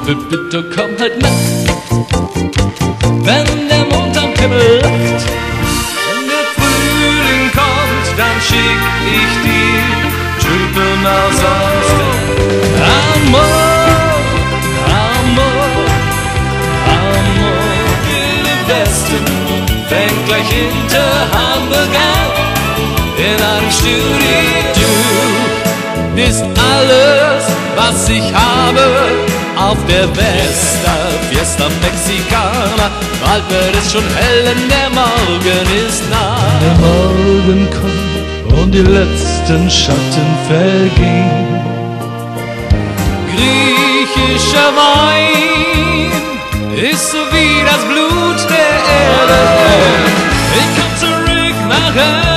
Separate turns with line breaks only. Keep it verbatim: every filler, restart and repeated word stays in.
bitte komm halt Nacht, wenn der Mond am Himmel lacht. Wenn der Frühling kommt, dann schick ich die Tulpen aus Amsterdam. Amor, Amor, Amor. Wilde Westen fängt gleich hinter Hamburg an, in einem Studio. Du bist alles, was ich habe auf der Vesta, Fiesta Mexicana. Bald wird es schon hell, denn der Morgen ist nah. Der Morgen kommt und die letzten Schatten vergehen. Griechischer Wein ist so wie das Blut der Erde. Ich komm zurück nach Hause.